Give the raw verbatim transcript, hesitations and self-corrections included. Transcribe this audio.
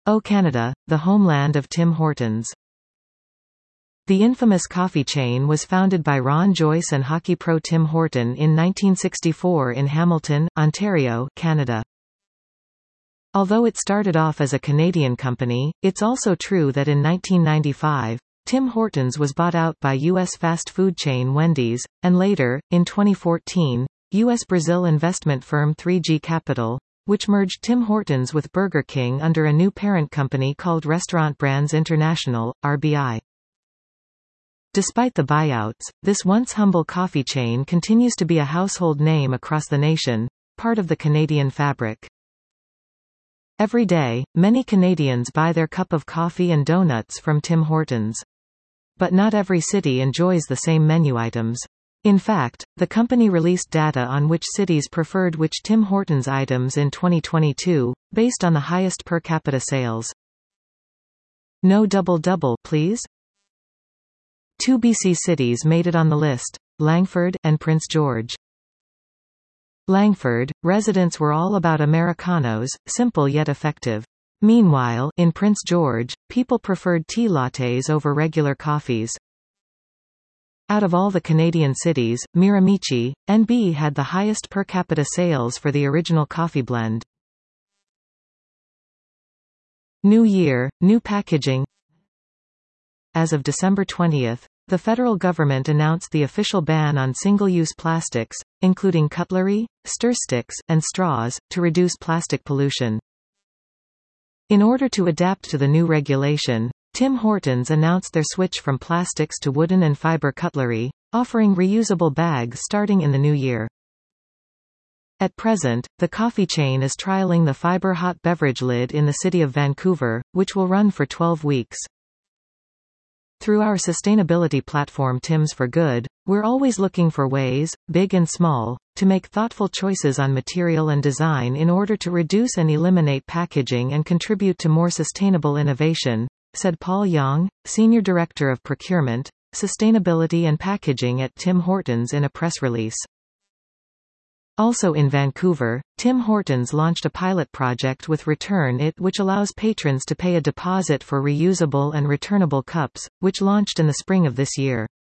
O Canada, the homeland of Tim Hortons. The infamous coffee chain was founded by Ron Joyce and hockey pro Tim Horton in nineteen sixty-four in Hamilton, Ontario, Canada. Although it started off as a Canadian company, it's also true that in nineteen ninety-five, Tim Hortons was bought out by U S fast food chain Wendy's, and later, in twenty fourteen, U S Brazil investment firm three G Capital, which merged Tim Hortons with Burger King under a new parent company called Restaurant Brands International, R B I. Despite the buyouts, this once humble coffee chain continues to be a household name across the nation, part of the Canadian fabric. Every day, many Canadians buy their cup of coffee and donuts from Tim Hortons. But not every city enjoys the same menu items. In fact, the company released data on which cities preferred which Tim Hortons items in twenty twenty-two, based on the highest per capita sales. No double-double, please? Two B C cities made it on the list, Langford and Prince George. Langford, residents were all about Americanos, simple yet effective. Meanwhile, in Prince George, people preferred tea lattes over regular coffees. Out of all the Canadian cities, Miramichi, N B had the highest per capita sales for the original coffee blend. New year, new packaging. As of December twentieth, the federal government announced the official ban on single-use plastics, including cutlery, stir sticks, and straws, to reduce plastic pollution. In order to adapt to the new regulation, Tim Hortons announced their switch from plastics to wooden and fiber cutlery, offering reusable bags starting in the new year. At present, the coffee chain is trialing the fiber hot beverage lid in the city of Vancouver, which will run for twelve weeks. Through our sustainability platform Tim's for Good, we're always looking for ways, big and small, to make thoughtful choices on material and design in order to reduce and eliminate packaging and contribute to more sustainable innovation, said Paul Young, Senior Director of Procurement, Sustainability and Packaging at Tim Hortons in a press release. Also in Vancouver, Tim Hortons launched a pilot project with Return It, which allows patrons to pay a deposit for reusable and returnable cups, which launched in the spring of this year.